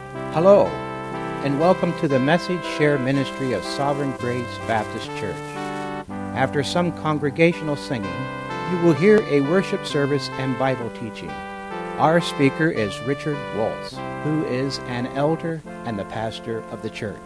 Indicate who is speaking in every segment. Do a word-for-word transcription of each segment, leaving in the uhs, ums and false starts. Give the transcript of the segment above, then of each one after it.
Speaker 1: Hello, and welcome to the Message Share Ministry of Sovereign Grace Baptist Church. After some congregational singing, you will hear a worship service and Bible teaching. Our speaker is Richard Waltz, who is an elder and the pastor of the church.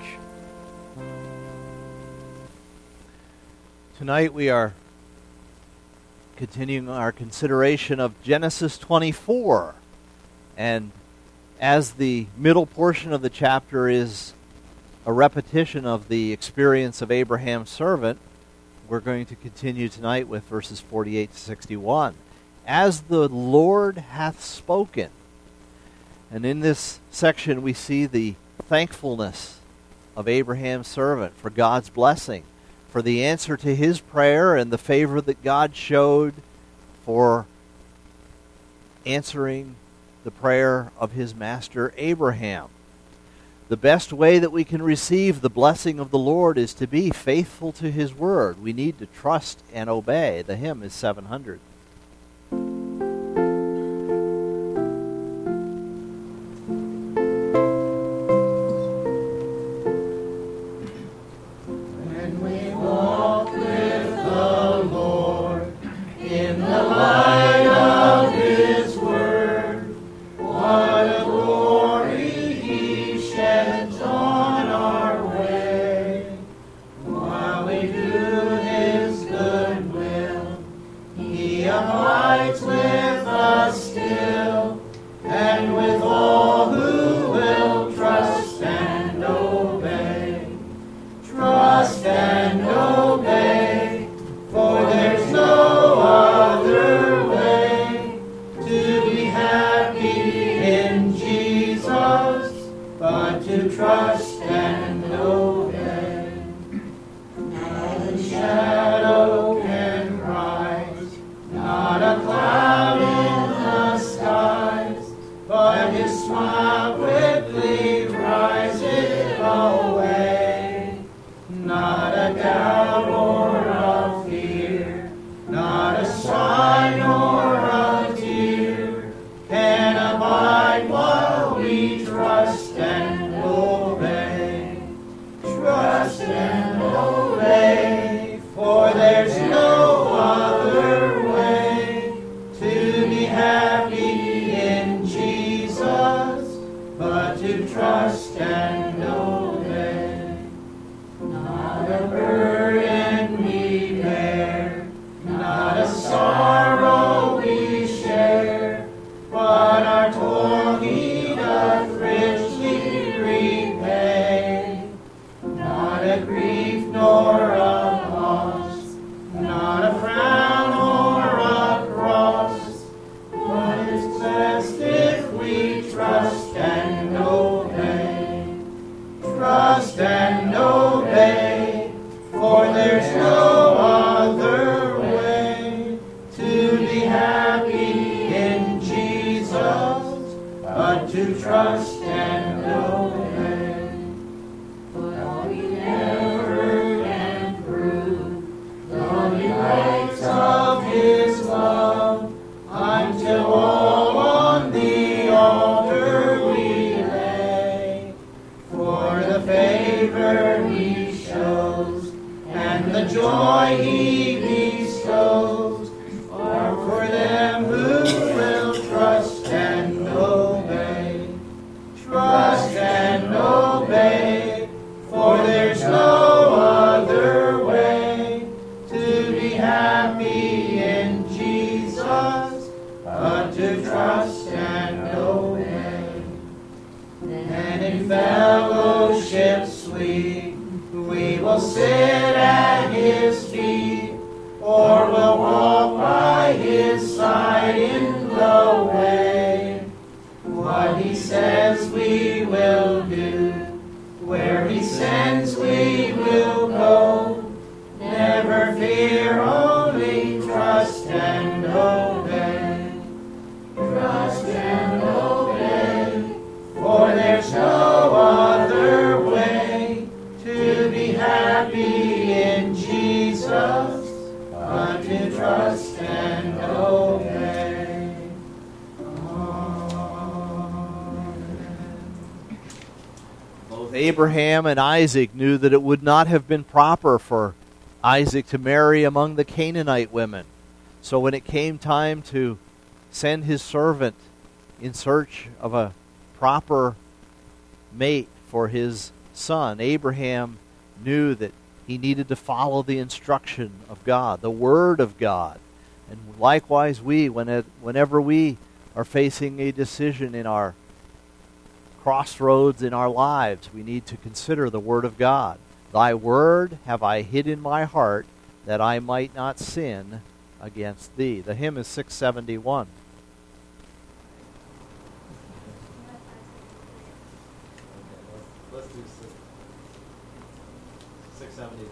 Speaker 2: Tonight we are continuing our consideration of Genesis twenty-four, and as the middle portion of the chapter is a repetition of the experience of Abraham's servant, we're going to continue tonight with verses forty-eight to sixty-one. As the Lord hath spoken. And in this section we see the thankfulness of Abraham's servant for God's blessing, for the answer to his prayer and the favor that God showed for answering the prayer of his master Abraham. The best way that we can receive the blessing of the Lord is to be faithful to his word. We need to trust and obey. The hymn is seven hundred. Both Abraham and Isaac knew that it would not have been proper for Isaac to marry among the Canaanite women. So when it came time to send his servant in search of a proper mate for his son, Abraham knew that he needed to follow the instruction of God, the Word of God. And likewise we, when it, whenever we are facing a decision in our crossroads in our lives, we need to consider the Word of God. Thy Word have I hid in my heart, that I might not sin against thee. The hymn is six seventy-one. Let's do six seventy.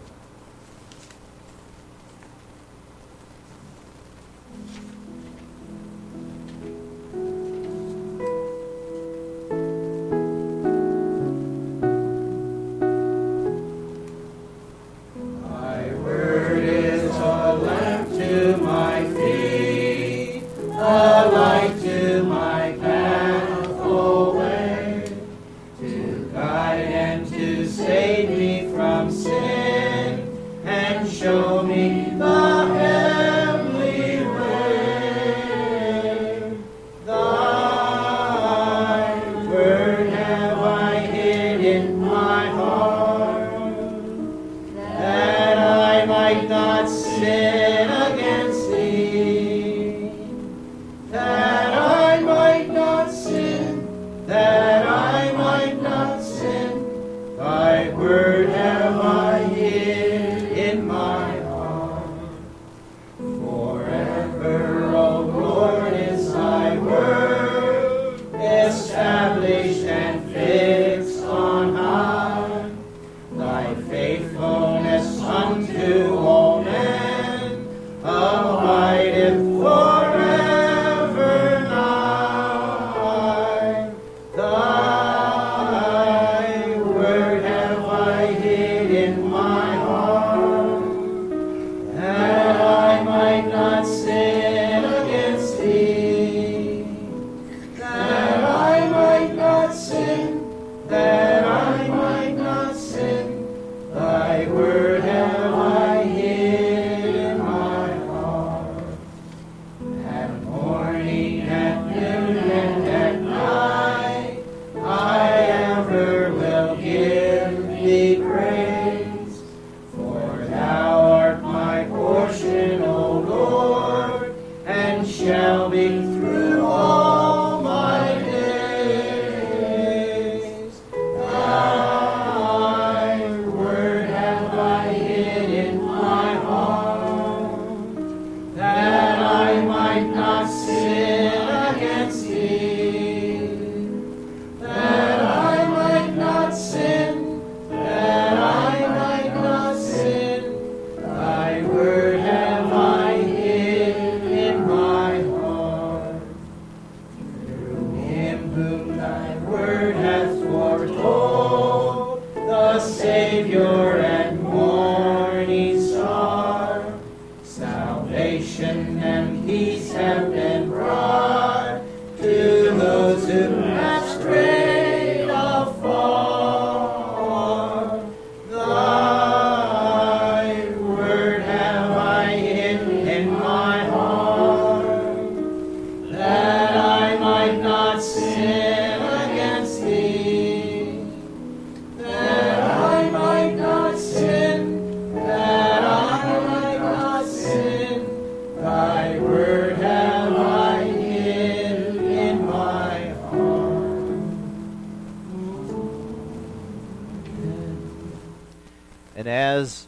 Speaker 2: And as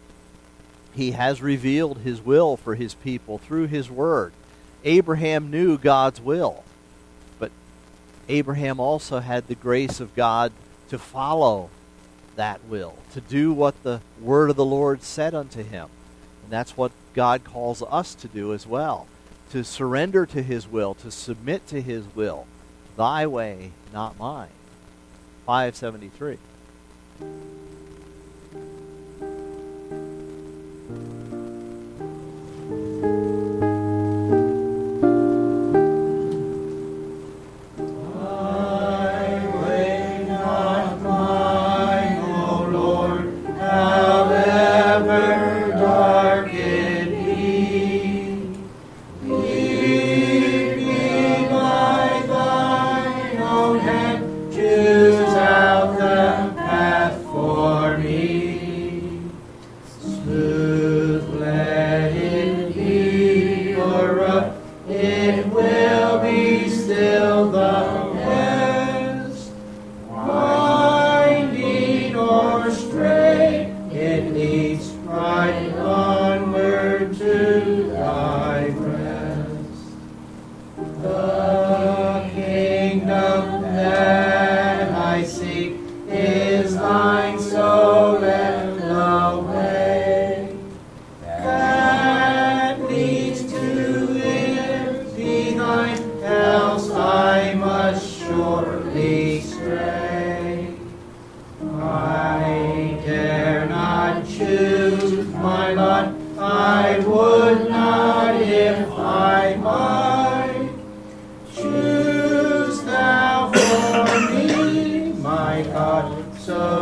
Speaker 2: he has revealed his will for his people through his word, Abraham knew God's will. But Abraham also had the grace of God to follow that will, to do what the word of the Lord said unto him. And that's what God calls us to do as well, to surrender to his will, to submit to his will. Thy way, not mine. five seventy-three.
Speaker 3: Thy way, not mine.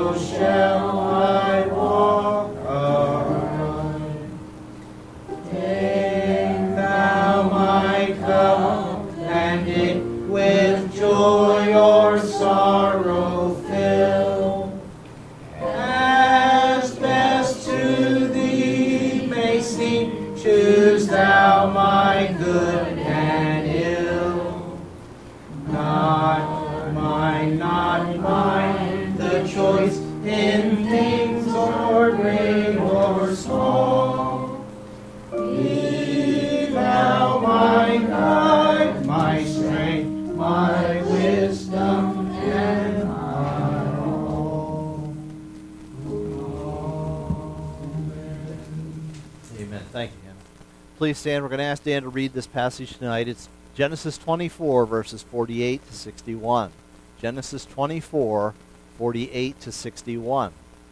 Speaker 1: so shall I walk aright. Take thou my cup, and it with joy or sorrow fill, as best to thee may seem. Choose thou my good and ill. Not mine, not mine, the choice in things or great or small. Be thou my guide, my strength, my wisdom, and my all.
Speaker 2: Amen. Thank you, Hannah. Please stand. We're going to ask Dan to read this passage tonight. It's Genesis twenty-four, verses forty-eight to sixty-one. Genesis twenty-four, forty-eight to sixty-one.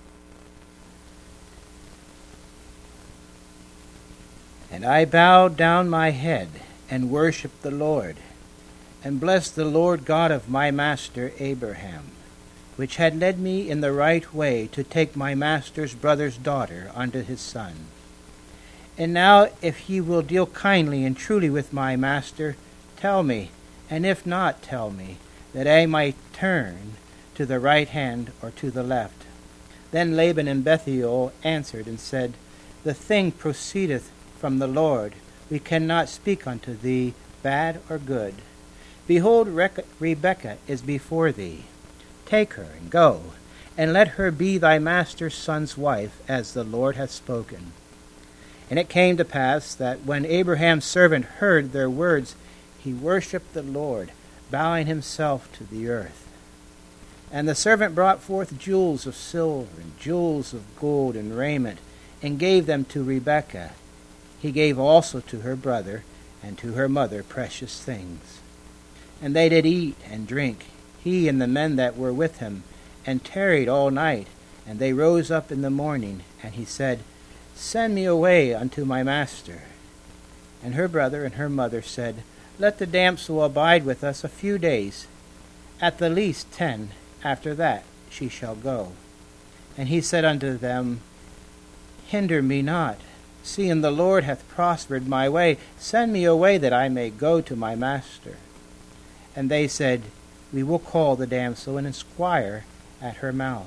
Speaker 1: And I bowed down my head and worshipped the Lord, and blessed the Lord God of my master Abraham, which had led me in the right way to take my master's brother's daughter unto his son. And now, if he will deal kindly and truly with my master, tell me, and if not, tell me, that I might turn to the right hand or to the left. Then Laban and Bethuel answered and said, The thing proceedeth from the Lord. We cannot speak unto thee bad or good. Behold, Rec- Rebekah is before thee. Take her and go, and let her be thy master's son's wife, as the Lord hath spoken. And it came to pass that when Abraham's servant heard their words, he worshipped the Lord, bowing himself to the earth. And the servant brought forth jewels of silver and jewels of gold and raiment, and gave them to Rebekah. He gave also to her brother and to her mother precious things. And they did eat and drink, he and the men that were with him, and tarried all night. And they rose up in the morning, and he said, Send me away unto my master. And her brother and her mother said, Let the damsel abide with us a few days, at the least ten. After that she shall go. And he said unto them, Hinder me not, seeing the Lord hath prospered my way. Send me away that I may go to my master. And they said, We will call the damsel and inquire at her mouth.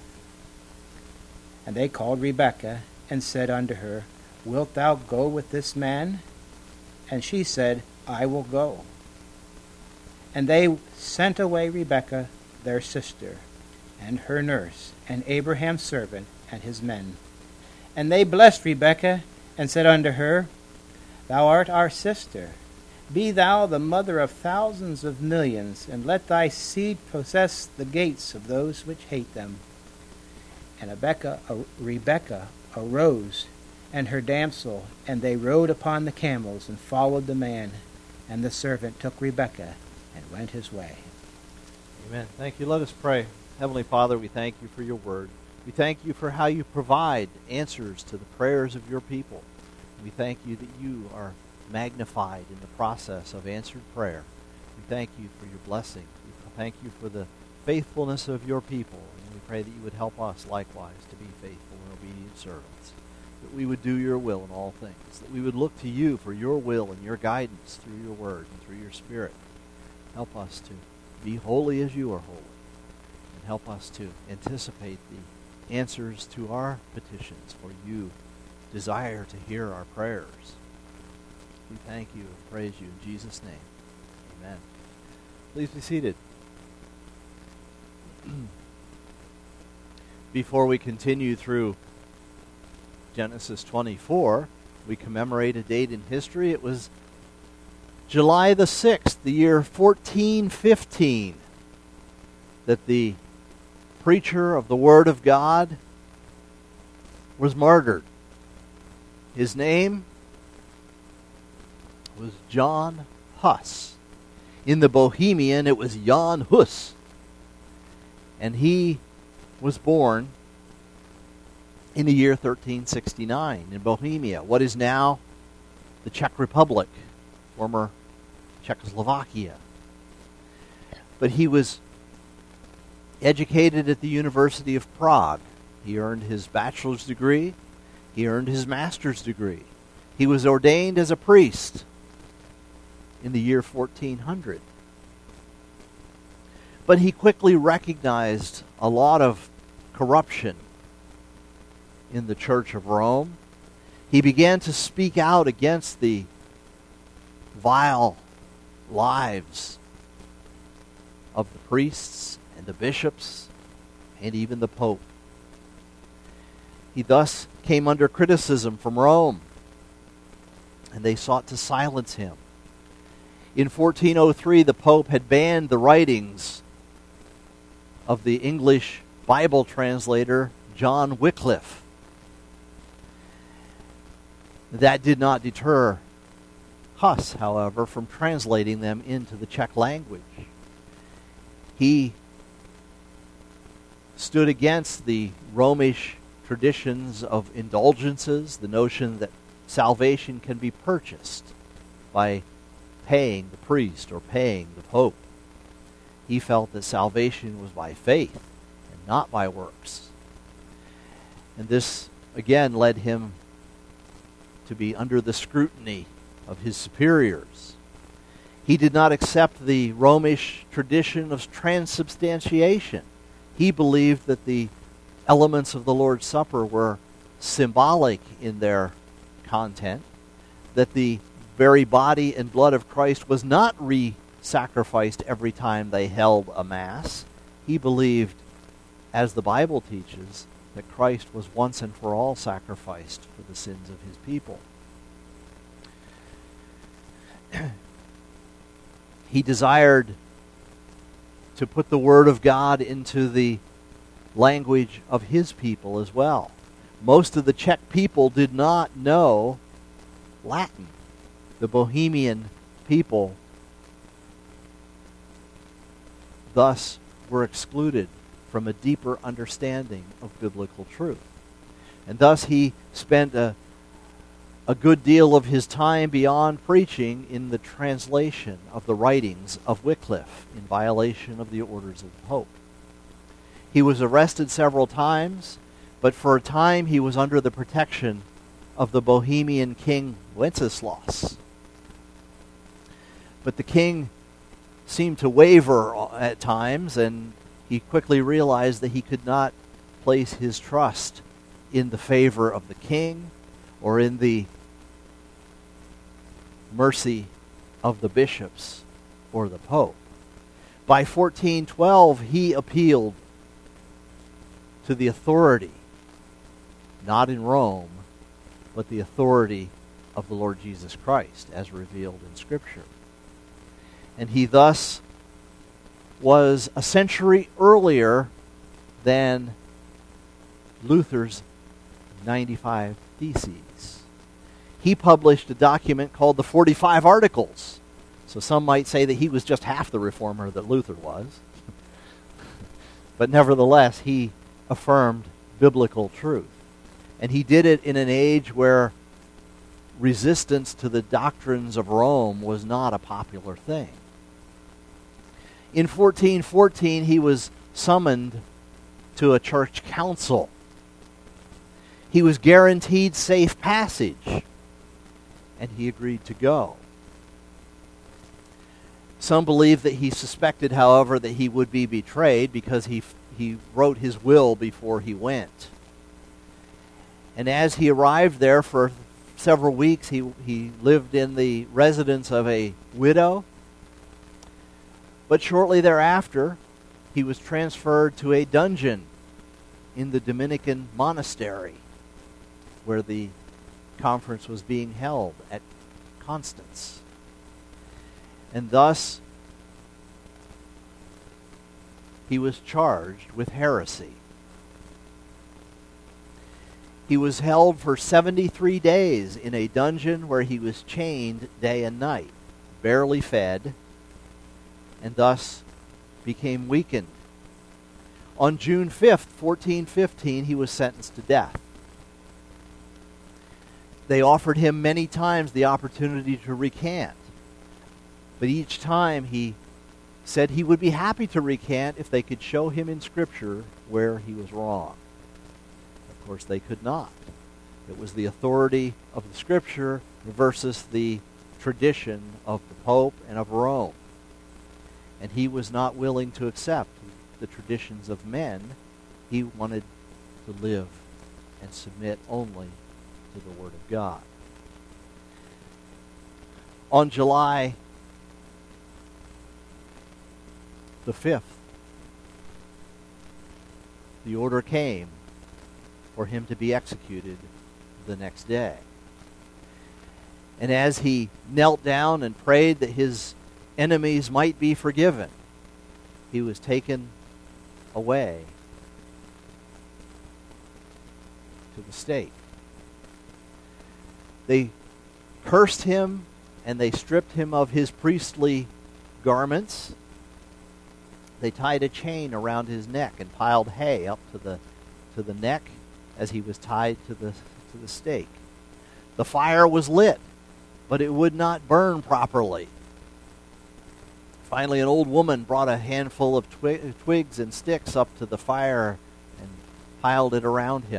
Speaker 1: And they called Rebekah, and said unto her, Wilt thou go with this man? And she said, I will go. And they sent away Rebekah their sister, and her nurse, and Abraham's servant, and his men. And they blessed Rebekah, and said unto her, Thou art our sister. Be thou the mother of thousands of millions, and let thy seed possess the gates of those which hate them. And Rebekah, Rebekah arose, and her damsel, and they rode upon the camels, and followed the man. And the servant took Rebekah, and went his way.
Speaker 2: Amen. Thank you. Let us pray. Heavenly Father, we thank you for your word. We thank you for how you provide answers to the prayers of your people. We thank you that you are magnified in the process of answered prayer. We thank you for your blessing. We thank you for the faithfulness of your people. And we pray that you would help us likewise to be faithful and obedient servants. That we would do your will in all things. That we would look to you for your will and your guidance through your word and through your Spirit. Help us to be holy as you are holy. And help us to anticipate the answers to our petitions, for you desire to hear our prayers. We thank you and praise you in Jesus' name. Amen. Please be seated. Before we continue through Genesis twenty-four, we commemorate a date in history. It was July the sixth, the year fourteen fifteen, that the preacher of the Word of God was martyred. His name was John Huss. In the Bohemian, it was Jan Hus. And he was born in the year thirteen sixty-nine in Bohemia, what is now the Czech Republic, former Czechoslovakia. But he was educated at the University of Prague. He earned his bachelor's degree. He earned his master's degree. He was ordained as a priest in the year fourteen hundred. But he quickly recognized a lot of corruption in the Church of Rome. He began to speak out against the vile lives of the priests and the bishops and even the Pope. He thus came under criticism from Rome, and they sought to silence him. In fourteen oh three, the Pope had banned the writings of the English Bible translator John Wycliffe. That did not deter Huss, however, from translating them into the Czech language. He stood against the Romish traditions of indulgences, the notion that salvation can be purchased by paying the priest or paying the Pope. He felt that salvation was by faith and not by works. And this, again, led him to be under the scrutiny of his superiors. He did not accept the Romish tradition of transubstantiation. He believed that the elements of the Lord's Supper were symbolic in their content, that the very body and blood of Christ was not re-sacrificed every time they held a Mass. He believed, as the Bible teaches, that Christ was once and for all sacrificed for the sins of his people. He desired to put the Word of God into the language of his people as well. Most of the Czech people did not know Latin. The Bohemian people thus were excluded from a deeper understanding of biblical truth. And thus he spent a, a good deal of his time beyond preaching in the translation of the writings of Wycliffe in violation of the orders of the Pope. He was arrested several times, but for a time he was under the protection of the Bohemian king Wenceslaus. But the king seemed to waver at times, and he quickly realized that he could not place his trust in the favor of the king or in the mercy of the bishops or the Pope. By fourteen twelve, he appealed to the authority, not in Rome, but the authority of the Lord Jesus Christ, as revealed in Scripture. And he thus was a century earlier than Luther's ninety-five Theses. He published a document called the forty-five Articles. So some might say that he was just half the reformer that Luther was. But nevertheless, he affirmed biblical truth. And he did it in an age where resistance to the doctrines of Rome was not a popular thing. In fourteen fourteen, he was summoned to a church council. He was guaranteed safe passage, and he agreed to go. Some believe that he suspected, however, that he would be betrayed because he he wrote his will before he went. And as he arrived there for several weeks, he, he lived in the residence of a widow. But shortly thereafter, he was transferred to a dungeon in the Dominican monastery where the conference was being held at Constance. And thus, he was charged with heresy. He was held for seventy-three days in a dungeon where he was chained day and night, barely fed, and thus became weakened. On June fifth, fourteen fifteen, he was sentenced to death. They offered him many times the opportunity to recant, but each time he said he would be happy to recant if they could show him in Scripture where he was wrong. Of course, they could not. It was the authority of the Scripture versus the tradition of the Pope and of Rome. And he was not willing to accept the traditions of men. He wanted to live and submit only to the Word of God. On July the fifth, the order came for him to be executed the next day. And as he knelt down and prayed that his enemies might be forgiven, he was taken away to the stake. They cursed him and they stripped him of his priestly garments. They tied a chain around his neck and piled hay up to the to the neck as he was tied to the to the stake. The fire was lit, but it would not burn properly. Finally, an old woman brought a handful of twi- twigs and sticks up to the fire and piled it around him.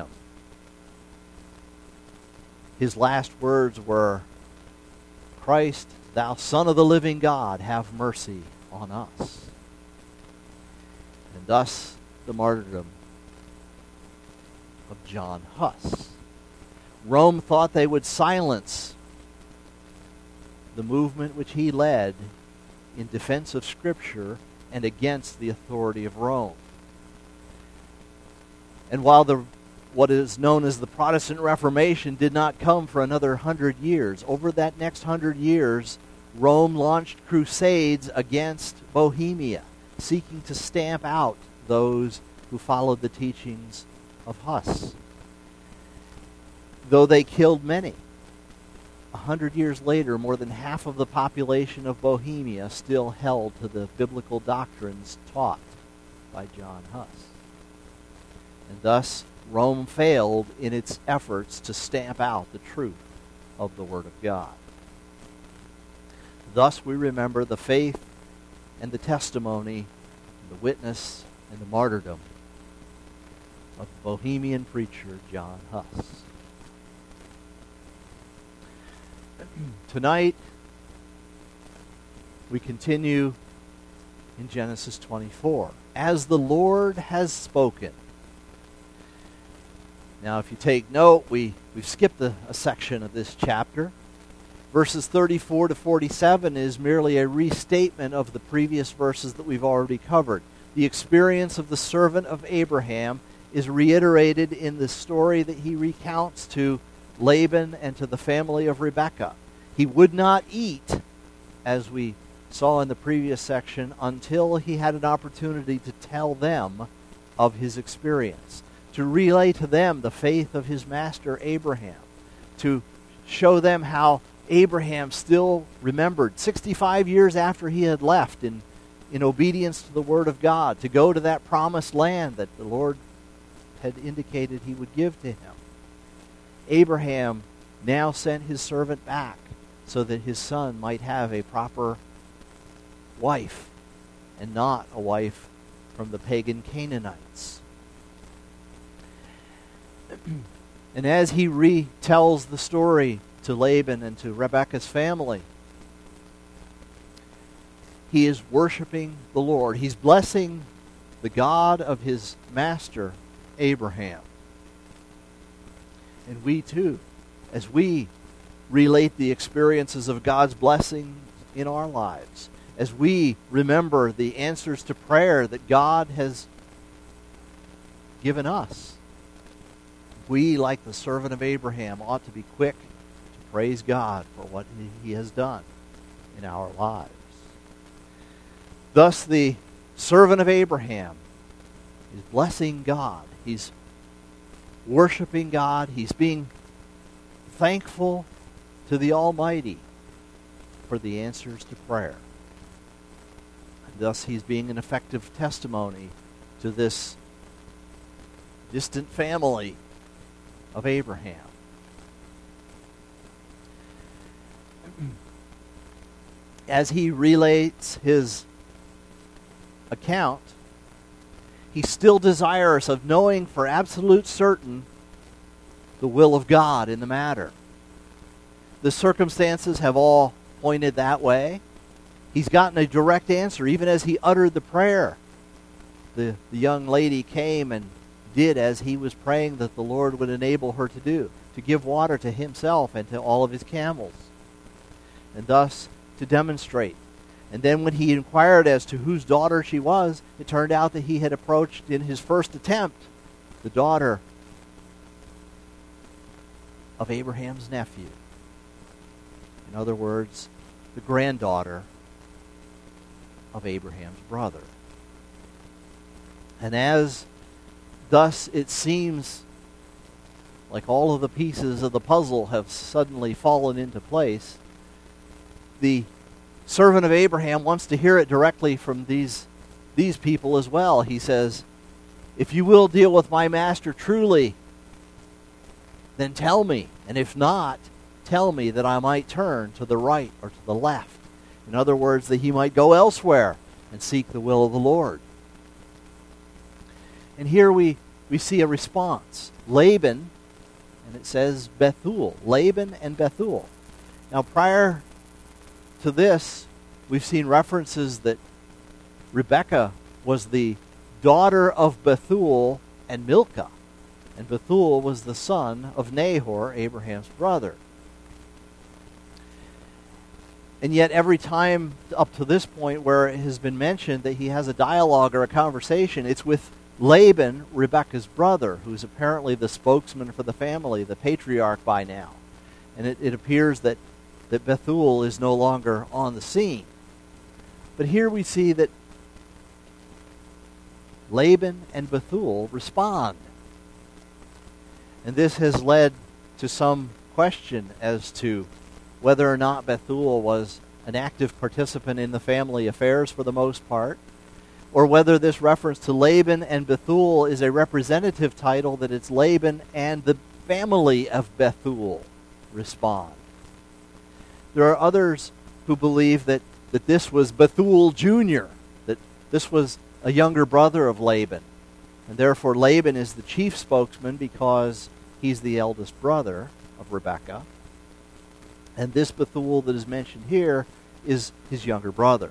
Speaker 2: His last words were, "Christ, thou Son of the living God, have mercy on us." And thus the martyrdom of John Huss. Rome thought they would silence the movement which he led in defense of Scripture and against the authority of Rome. And while the what is known as the Protestant Reformation did not come for another hundred years, over that next hundred years, Rome launched crusades against Bohemia, seeking to stamp out those who followed the teachings of Huss. Though they killed many, a hundred years later, more than half of the population of Bohemia still held to the biblical doctrines taught by John Huss. And thus, Rome failed in its efforts to stamp out the truth of the Word of God. Thus, we remember the faith and the testimony, the witness and the martyrdom of the Bohemian preacher John Huss. Tonight, we continue in Genesis twenty-four. As the Lord has spoken. Now, if you take note, we, we've skipped a, a section of this chapter. Verses thirty-four to forty-seven is merely a restatement of the previous verses that we've already covered. The experience of the servant of Abraham is reiterated in the story that he recounts to Laban and to the family of Rebekah. He would not eat, as we saw in the previous section, until he had an opportunity to tell them of his experience, to relay to them the faith of his master Abraham, to show them how Abraham still remembered sixty-five years after he had left in, in obedience to the Word of God, to go to that promised land that the Lord had indicated he would give to him. Abraham now sent his servant back so that his son might have a proper wife and not a wife from the pagan Canaanites. And as he retells the story to Laban and to Rebekah's family, he is worshiping the Lord. He's blessing the God of his master, Abraham. And we too, as we relate the experiences of God's blessing in our lives, as we remember the answers to prayer that God has given us, we, like the servant of Abraham, ought to be quick to praise God for what he has done in our lives. Thus, the servant of Abraham is blessing God. He's worshiping God. He's being thankful to the Almighty for the answers to prayer. And thus, he's being an effective testimony to this distant family of Abraham. As he relates his account, he's still desirous of knowing for absolute certain the will of God in the matter. The circumstances have all pointed that way. He's gotten a direct answer, even as he uttered the prayer. The, the young lady came and did as he was praying that the Lord would enable her to do, to give water to himself and to all of his camels, and thus to demonstrate. And then when he inquired as to whose daughter she was, it turned out that he had approached in his first attempt the daughter of Abraham's nephew. In other words, the granddaughter of Abraham's brother. And as thus it seems like all of the pieces of the puzzle have suddenly fallen into place, the servant of Abraham wants to hear it directly from these, these people as well. He says, if you will deal with my master truly, then tell me. And if not, tell me that I might turn to the right or to the left. In other words, that he might go elsewhere and seek the will of the Lord. And here we, we see a response. Laban, and it says Bethuel. Laban and Bethuel. Now prior to this, we've seen references that Rebekah was the daughter of Bethuel and Milcah. And Bethuel was the son of Nahor, Abraham's brother. And yet every time up to this point where it has been mentioned that he has a dialogue or a conversation, it's with Laban, Rebekah's brother, who's apparently the spokesman for the family, the patriarch by now. And it, it appears that, that Bethuel is no longer on the scene. But here we see that Laban and Bethuel respond. And this has led to some question as to whether or not Bethuel was an active participant in the family affairs for the most part, or whether this reference to Laban and Bethuel is a representative title, that it's Laban and the family of Bethuel respond. There are others who believe that, that this was Bethuel Junior, that this was a younger brother of Laban, and therefore Laban is the chief spokesman because he's the eldest brother of Rebekah, and this Bethuel that is mentioned here is his younger brother.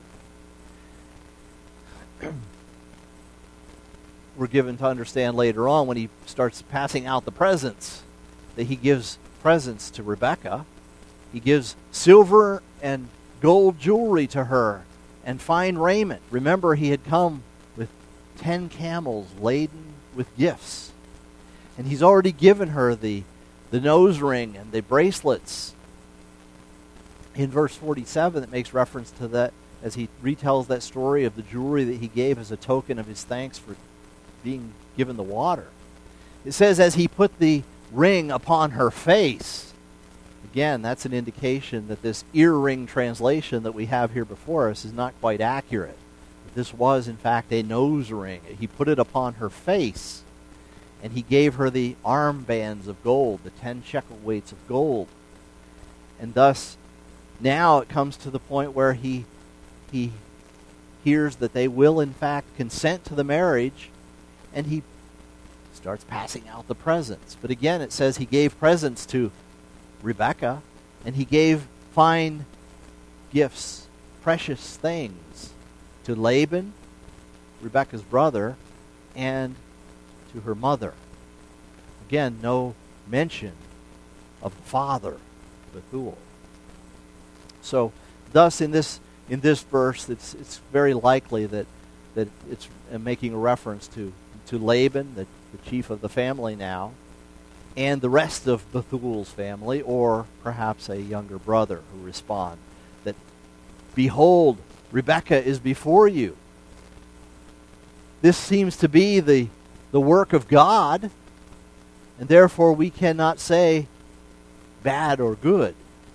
Speaker 2: We're given to understand later on when he starts passing out the presents that he gives presents to Rebekah. He gives silver and gold jewelry to her and fine raiment. Remember, he had come with ten camels laden with gifts. And he's already given her the, the nose ring and the bracelets. In verse forty-seven, it makes reference to that as he retells that story of the jewelry that he gave as a token of his thanks for being given the water. It says, as he put the ring upon her face. Again, that's an indication that this earring translation that we have here before us is not quite accurate. This was, in fact, a nose ring. He put it upon her face, and he gave her the armbands of gold, the ten shekel weights of gold. And thus, now it comes to the point where he he hears that they will, in fact, consent to the marriage, and he starts passing out the presents. But again, it says he gave presents to Rebekah, and he gave fine gifts, precious things, to Laban, Rebekah's brother, and to her mother. Again, no mention of the father, Bethuel. So, thus, in this in this verse, it's it's very likely that that it's making a reference to to Laban, the, the chief of the family now, and the rest of Bethuel's family, or perhaps a younger brother who respond that, behold, Rebekah is before you. This seems to be the the work of God, and therefore we cannot say bad or good.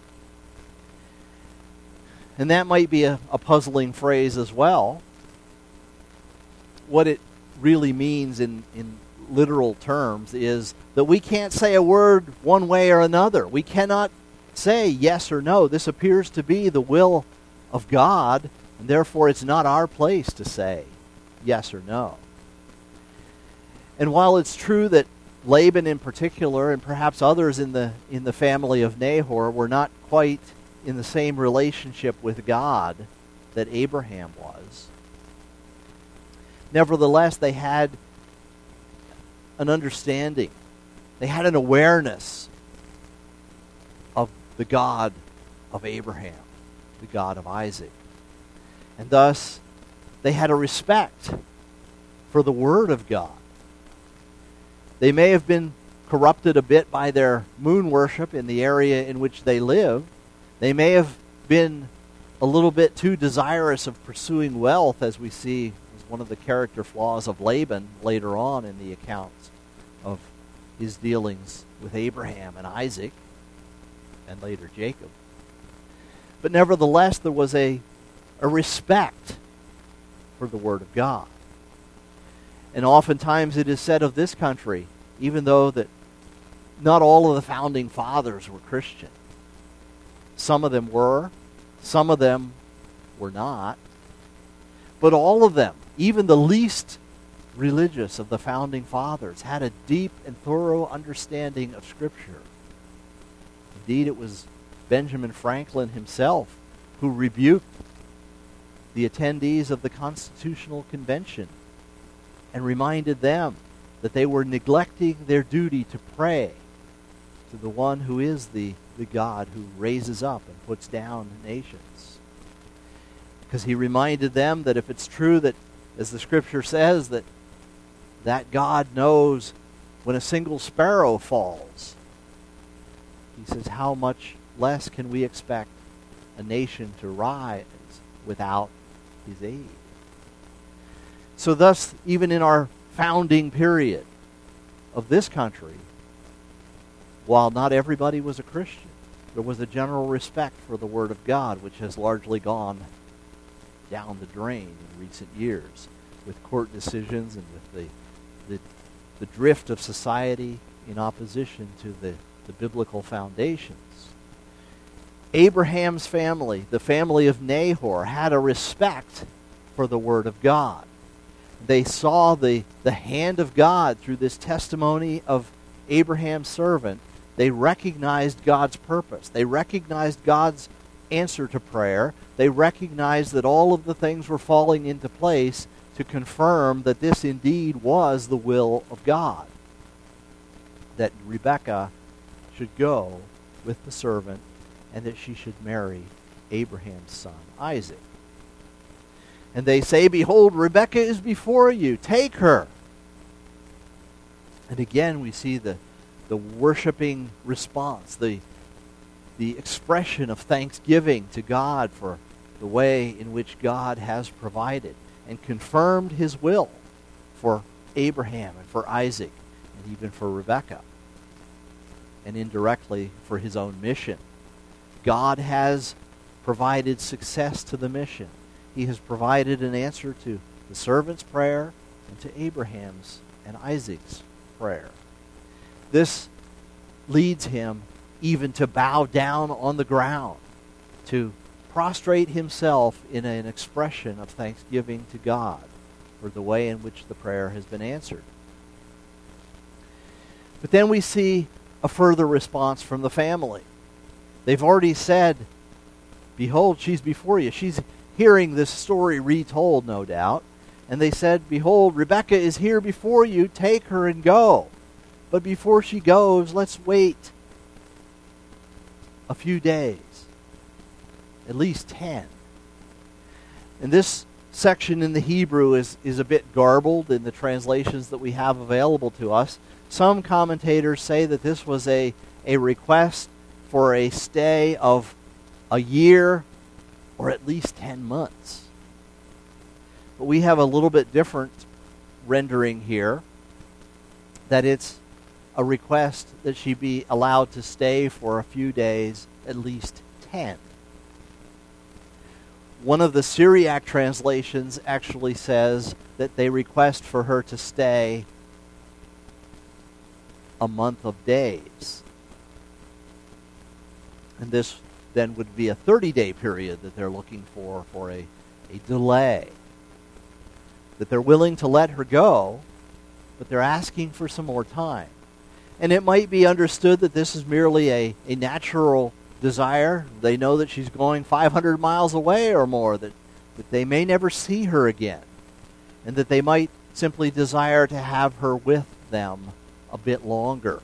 Speaker 2: And that might be a, a puzzling phrase as well. What it really means in, in literal terms is that we can't say a word one way or another. We cannot say yes or no. This appears to be the will of God, and therefore it's not our place to say yes or no. And while it's true that Laban in particular, and perhaps others in the in the family of Nahor, were not quite in the same relationship with God that Abraham was, nevertheless, they had an understanding. They had an awareness of the God of Abraham, the God of Isaac. And thus, they had a respect for the Word of God. They may have been corrupted a bit by their moon worship in the area in which they lived. They may have been a little bit too desirous of pursuing wealth, as we see as one of the character flaws of Laban later on in the accounts of his dealings with Abraham and Isaac, and later Jacob. But nevertheless, there was a, a respect for the Word of God. And oftentimes it is said of this country, even though that not all of the founding fathers were Christian. Some of them were, some of them were not. But all of them, even the least religious of the founding fathers, had a deep and thorough understanding of Scripture. Indeed, it was Benjamin Franklin himself who rebuked the attendees of the Constitutional Convention and reminded them that they were neglecting their duty to pray to the one who is the, the God who raises up and puts down nations. Because he reminded them that if it's true that, as the Scripture says, that that God knows when a single sparrow falls, he says, how much less can we expect a nation to rise without his aid? So thus, even in our founding period of this country, while not everybody was a Christian, there was a general respect for the Word of God, which has largely gone down the drain in recent years with court decisions and with the the, the drift of society in opposition to the, the biblical foundations. Abraham's family, the family of Nahor, had a respect for the Word of God. They saw the, the hand of God through this testimony of Abraham's servant. They recognized God's purpose. They recognized God's answer to prayer. They recognized that all of the things were falling into place to confirm that this indeed was the will of God, that Rebekah should go with the servant and that she should marry Abraham's son, Isaac. And they say, behold, Rebekah is before you. Take her. And again we see the, the worshiping response, the, the expression of thanksgiving to God for the way in which God has provided and confirmed his will for Abraham and for Isaac and even for Rebekah, and indirectly for his own mission. God has provided success to the mission. He has provided an answer to the servant's prayer and to Abraham's and Isaac's prayer. This leads him even to bow down on the ground, to prostrate himself in an expression of thanksgiving to God for the way in which the prayer has been answered. But then we see a further response from the family. They've already said, behold, she's before you. She's hearing this story retold, no doubt. And they said, behold, Rebekah is here before you. Take her and go. But before she goes, let's wait a few days. At least ten. And this section in the Hebrew is, is a bit garbled in the translations that we have available to us. Some commentators say that this was a, a request for a stay of a year or at least ten months. But we have a little bit different rendering here, that it's a request that she be allowed to stay for a few days, at least ten. One of the Syriac translations actually says that they request for her to stay a month of days. And this then would be a thirty-day period that they're looking for for a, a delay. that they're willing to let her go, but they're asking for some more time. And it might be understood that this is merely a, a natural desire. They know that she's going five hundred miles away or more, that, that they may never see her again, and that they might simply desire to have her with them a bit longer.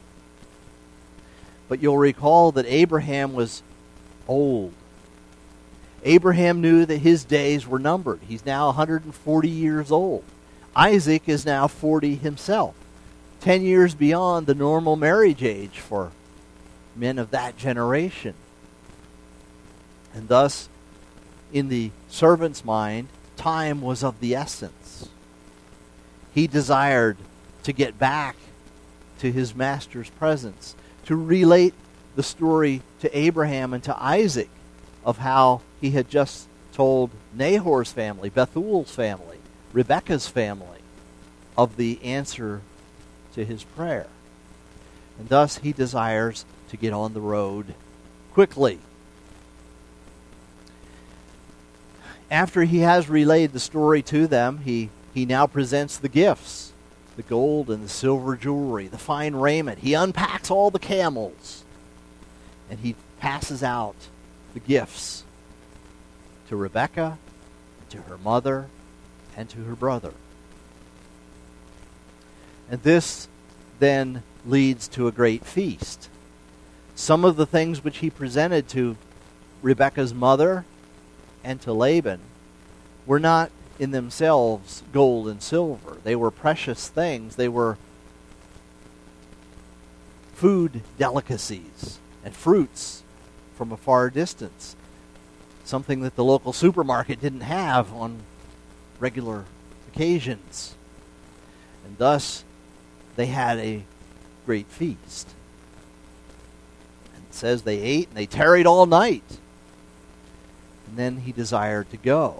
Speaker 2: But you'll recall that Abraham was old. Abraham knew that his days were numbered. He's now one hundred forty years old. Isaac is now forty himself, ten years beyond the normal marriage age for men of that generation. And thus, in the servant's mind, time was of the essence. He desired to get back to his master's presence, to relate the story to Abraham and to Isaac of how he had just told Nahor's family, Bethuel's family, Rebekah's family, of the answer to his prayer. And thus he desires to get on the road quickly. After he has relayed the story to them, he, he now presents the gifts, the gold and the silver jewelry, the fine raiment. He unpacks all the camels, and he passes out the gifts to Rebekah, to her mother, and to her brother. And this then leads to a great feast. Some of the things which he presented to Rebekah's mother and to Laban were not in themselves gold and silver. They were precious things. They were food delicacies and fruits from a far distance, something that the local supermarket didn't have on regular occasions. And thus, they had a great feast. And it says they ate and they tarried all night. And then he desired to go.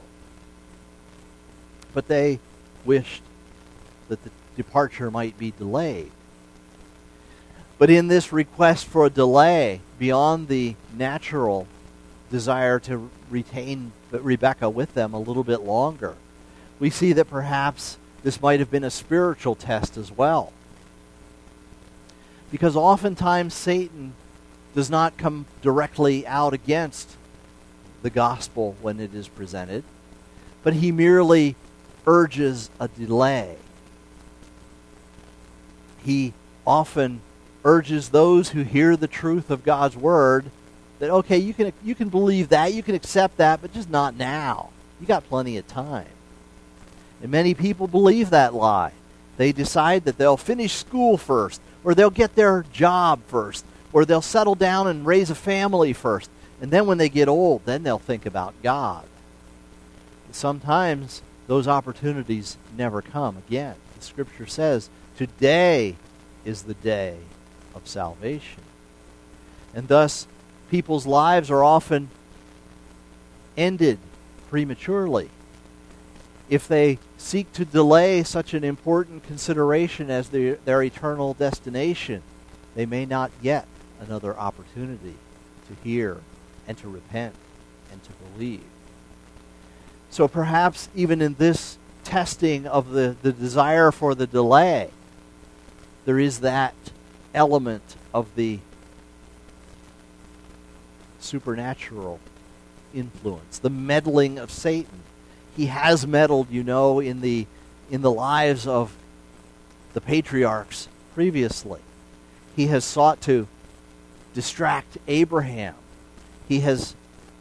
Speaker 2: But they wished that the departure might be delayed. But in this request for a delay, beyond the natural desire to retain Rebekah with them a little bit longer, we see that perhaps this might have been a spiritual test as well. Because oftentimes Satan does not come directly out against the gospel when it is presented, but he merely urges a delay. He often urges those who hear the truth of God's word that, okay, you can you can believe that, you can accept that, but just not now. You got plenty of time. And many people believe that lie. They decide that they'll finish school first, or they'll get their job first, or they'll settle down and raise a family first. And then when they get old, then they'll think about God. And sometimes those opportunities never come again. The Scripture says, today is the day of salvation. And thus, people's lives are often ended prematurely if they seek to delay such an important consideration as their, their eternal destination. They may not get another opportunity to hear and to repent and to believe. So perhaps even in this testing of the, the desire for the delay, there is that element of the supernatural influence, the meddling of Satan. He has meddled, you know, in the in the lives of the patriarchs previously. He has sought to distract Abraham. He has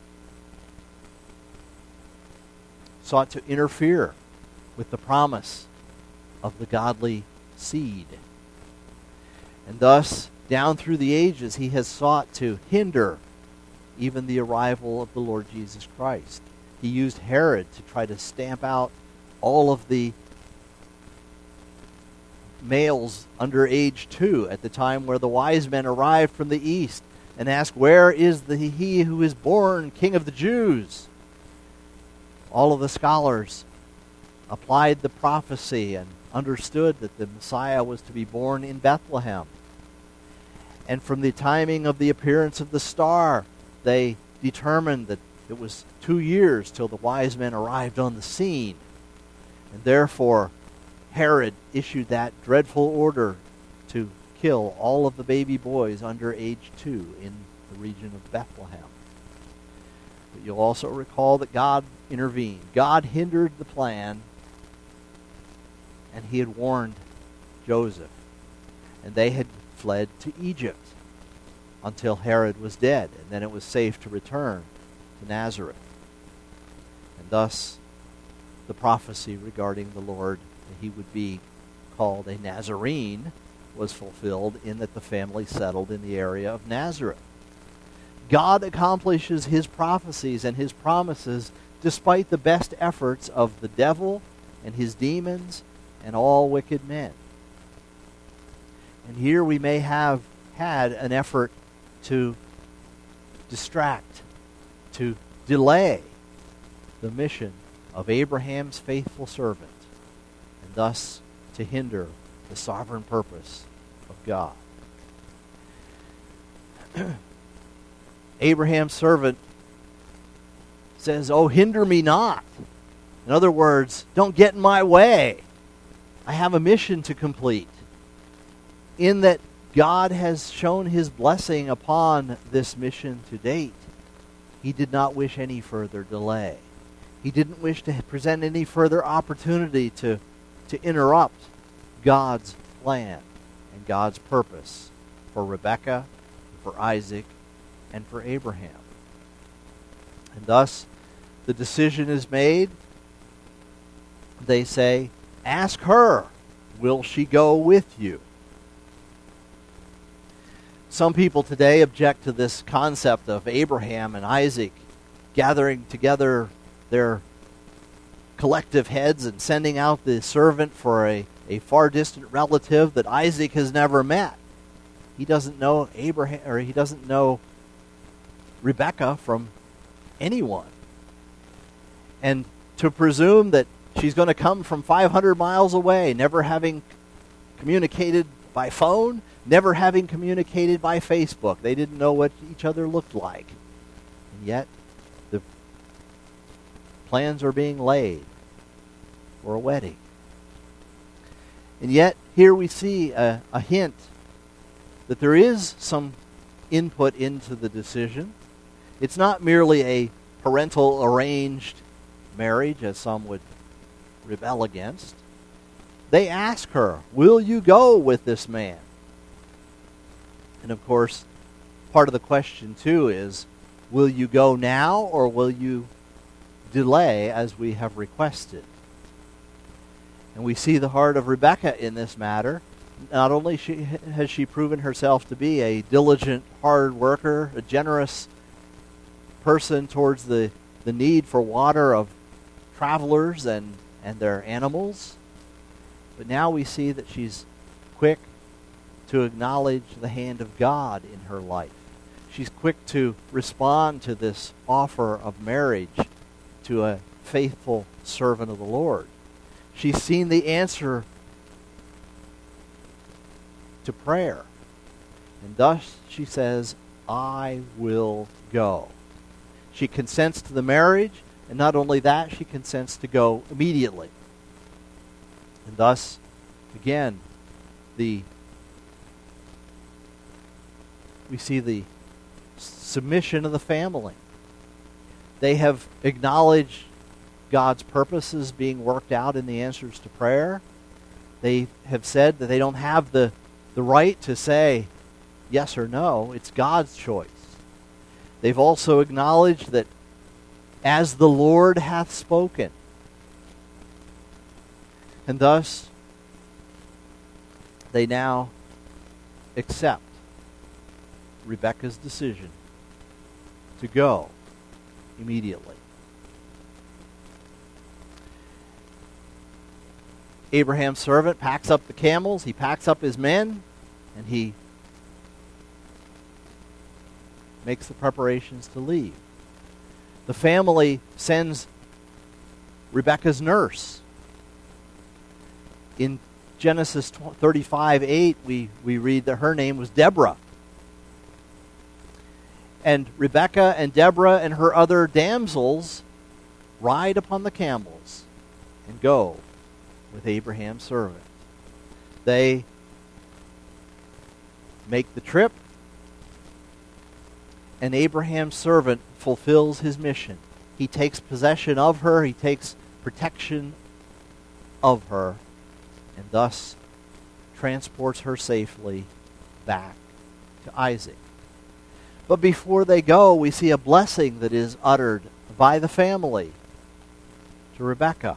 Speaker 2: sought to interfere with the promise of the godly seed. And thus, down through the ages, he has sought to hinder even the arrival of the Lord Jesus Christ. He used Herod to try to stamp out all of the males under age two at the time where the wise men arrived from the east and asked, "Where is the he who is born King of the Jews?" All of the scholars applied the prophecy and understood that the Messiah was to be born in Bethlehem. And from the timing of the appearance of the star, they determined that it was two years till the wise men arrived on the scene. And therefore, Herod issued that dreadful order to kill all of the baby boys under age two in the region of Bethlehem. But you'll also recall that God intervened. God hindered the plan, and he had warned Joseph. And they had fled to Egypt until Herod was dead, and then it was safe to return to Nazareth. And thus, the prophecy regarding the Lord that he would be called a Nazarene was fulfilled in that the family settled in the area of Nazareth. God accomplishes his prophecies and his promises despite the best efforts of the devil and his demons and all wicked men. And here we may have had an effort to distract, to delay the mission of Abraham's faithful servant, and thus to hinder the sovereign purpose of God. Abraham's servant says, "Oh, hinder me not." In other words, don't get in my way. I have a mission to complete. In that God has shown his blessing upon this mission to date, he did not wish any further delay. He didn't wish to present any further opportunity to, to interrupt God's plan and God's purpose for Rebekah, for Isaac, and for Abraham. And thus, the decision is made. They say, "Ask her, will she go with you?" Some people today object to this concept of Abraham and Isaac gathering together their collective heads and sending out the servant for a, a far distant relative that Isaac has never met. He doesn't know Abraham, or he doesn't know Rebekah from anyone. And to presume that she's going to come from five hundred miles away, never having communicated by phone, never having communicated by Facebook. They didn't know what each other looked like. And yet, the plans are being laid for a wedding. And yet, here we see a, a hint that there is some input into the decision. It's not merely a parental arranged marriage, as some would rebel against. They ask her, "Will you go with this man?" And of course, part of the question too is, will you go now or will you delay as we have requested? And we see the heart of Rebekah in this matter. Not only she, has she proven herself to be a diligent, hard worker, a generous person towards the, the need for water of travelers and, and their animals, but now we see that she's quick to acknowledge the hand of God in her life. She's quick to respond to this offer of marriage to a faithful servant of the Lord. She's seen the answer to prayer. And thus she says, "I will go." She consents to the marriage, and not only that, she consents to go immediately. And thus, again, the we see the submission of the family. They have acknowledged God's purposes being worked out in the answers to prayer. They have said that they don't have the, the right to say yes or no. It's God's choice. They've also acknowledged that as the Lord hath spoken. And thus, they now accept Rebekah's decision to go immediately. Abraham's servant packs up the camels, he packs up his men, and he makes the preparations to leave. The family sends Rebekah's nurse. In Genesis thirty-five eight, we, we read that her name was Deborah. And Rebekah and Deborah and her other damsels ride upon the camels and go with Abraham's servant. They make the trip, and Abraham's servant fulfills his mission. He takes possession of her, he takes protection of her, and thus transports her safely back to Isaac. But before they go, we see a blessing that is uttered by the family to Rebekah.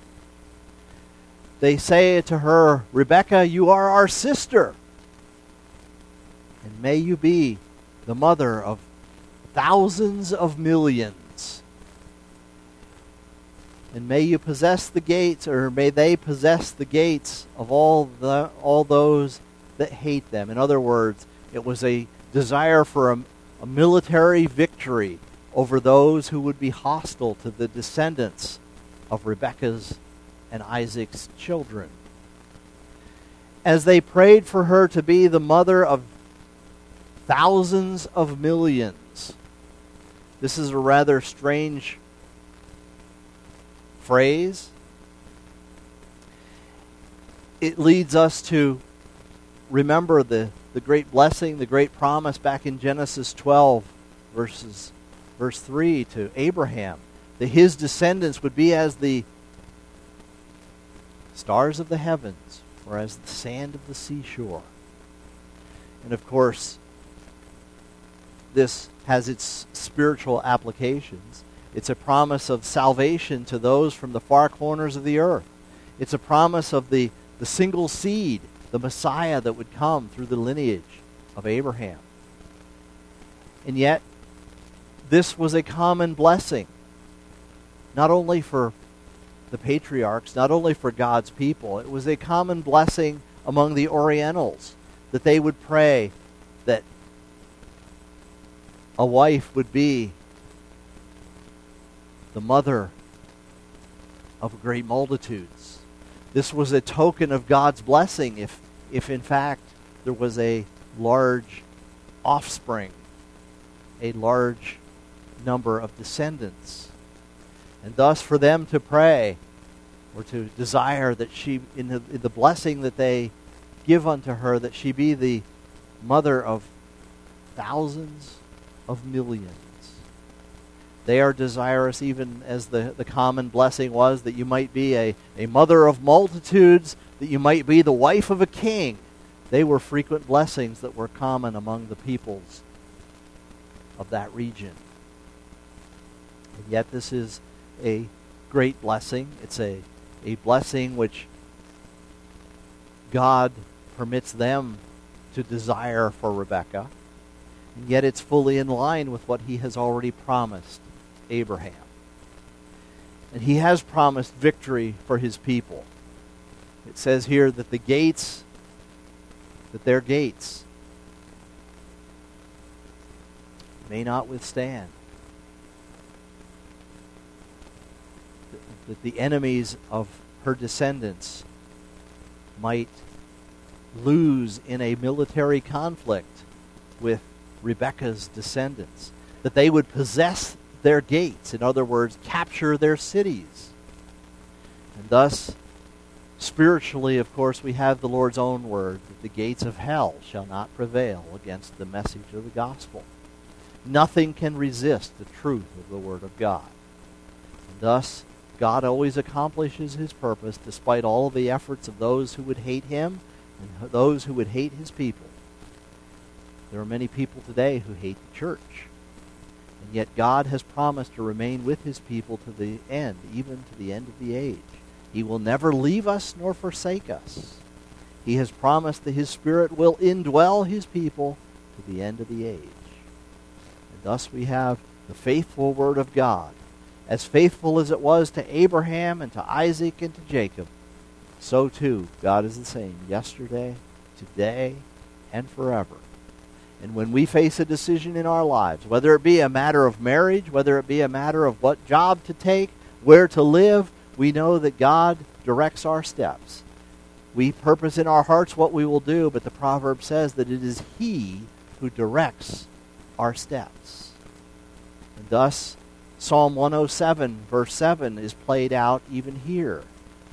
Speaker 2: They say to her, "Rebekah, you are our sister, and may you be the mother of thousands of millions. And may you possess the gates, or may they possess the gates of all the all those that hate them." In other words, it was a desire for a, a military victory over those who would be hostile to the descendants of Rebekah's and Isaac's children. As they prayed for her to be the mother of thousands of millions, this is a rather strange phrase. It leads us to remember the, the great blessing, the great promise back in Genesis twelve, verses, verse three to Abraham, that his descendants would be as the stars of the heavens, or as the sand of the seashore. And of course, this has its spiritual applications. It's a promise of salvation to those from the far corners of the earth. It's a promise of the, the single seed, the Messiah that would come through the lineage of Abraham. And yet, this was a common blessing, not only for the patriarchs, not only for God's people. It was a common blessing among the Orientals, that they would pray that a wife would be the mother of great multitudes. This was a token of God's blessing if, if in fact there was a large offspring, a large number of descendants. And thus for them to pray or to desire that she, in the, in the blessing that they give unto her, that she be the mother of thousands of millions. They are desirous, even as the, the common blessing was, that you might be a, a mother of multitudes, that you might be the wife of a king. They were frequent blessings that were common among the peoples of that region. And yet this is a great blessing. It's a, a blessing which God permits them to desire for Rebekah. And yet it's fully in line with what he has already promised Abraham. And he has promised victory for his people. It says here that the gates, that their gates may not withstand. That the enemies of her descendants might lose in a military conflict with Rebekah's descendants. That they would possess their gates, in other words, capture their cities. And thus, spiritually, of course, we have the Lord's own word, that the gates of hell shall not prevail against the message of the gospel. Nothing can resist the truth of the word of God. And thus, God always accomplishes his purpose despite all of the efforts of those who would hate him and those who would hate his people. There are many people today who hate the church. And yet God has promised to remain with his people to the end, even to the end of the age. He will never leave us nor forsake us. He has promised that his Spirit will indwell his people to the end of the age. And thus we have the faithful word of God. As faithful as it was to Abraham and to Isaac and to Jacob, so too God is the same yesterday, today, and forever. And when we face a decision in our lives, whether it be a matter of marriage, whether it be a matter of what job to take, where to live, we know that God directs our steps. We purpose in our hearts what we will do, but the proverb says that it is he who directs our steps. And thus, Psalm one oh seven, verse seven, is played out even here. That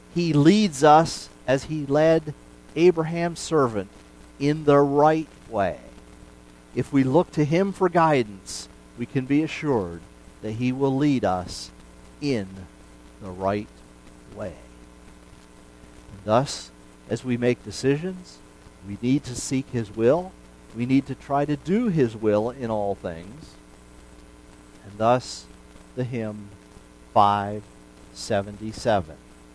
Speaker 2: He leads us as he led Abraham's servant in the right way. If we look to him for guidance, we can be assured that he will lead us in the right way. And thus, as we make decisions, we need to seek his will. We need to try to do his will in all things. And thus, the hymn five seventy-seven.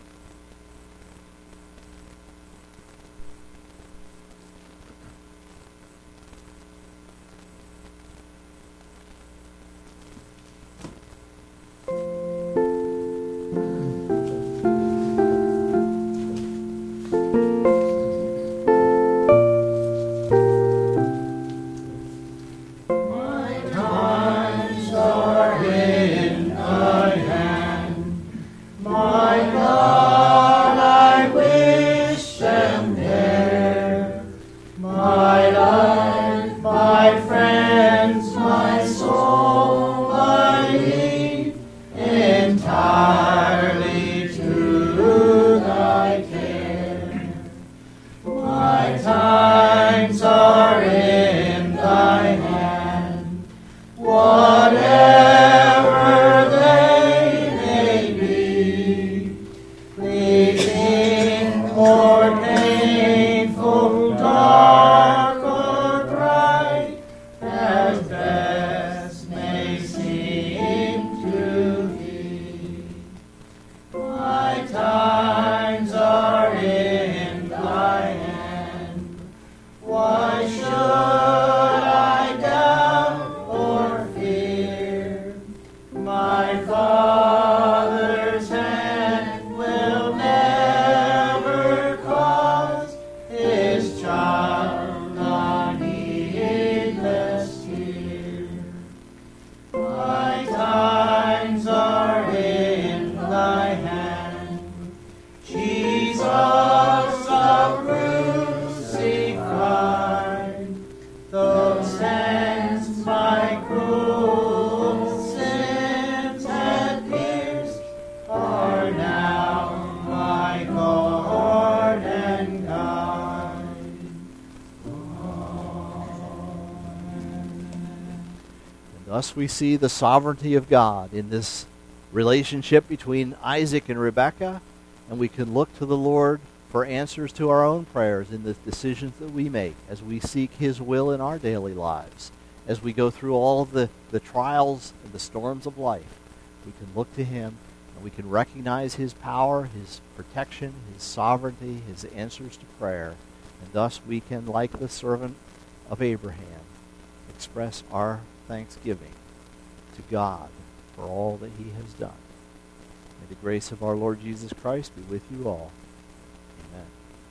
Speaker 2: Thus we see the sovereignty of God in this relationship between Isaac and Rebekah, and we can look to the Lord for answers to our own prayers in the decisions that we make as we seek his will in our daily lives. As we go through all of the, the trials and the storms of life, we can look to him and we can recognize his power, his protection, his sovereignty, his answers to prayer, and thus we can, like the servant of Abraham, express our thanksgiving to God for all that he has done. May the grace of our Lord Jesus Christ be with you all. Amen.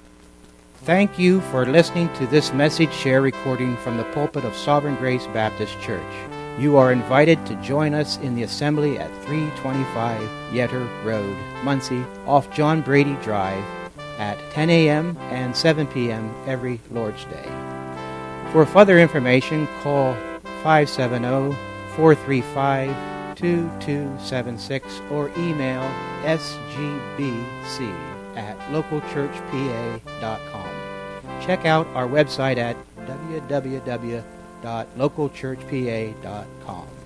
Speaker 1: Thank you for listening to this message share recording from the pulpit of Sovereign Grace Baptist Church. You are invited to join us in the assembly at three twenty-five Yetter Road, Muncie, off John Brady Drive at ten a.m. and seven p.m. every Lord's Day. For further information, call five seven zero, four three five, two two seven six or email s g b c at local church p a dot com. Check out our website at w w w dot local church p a dot com.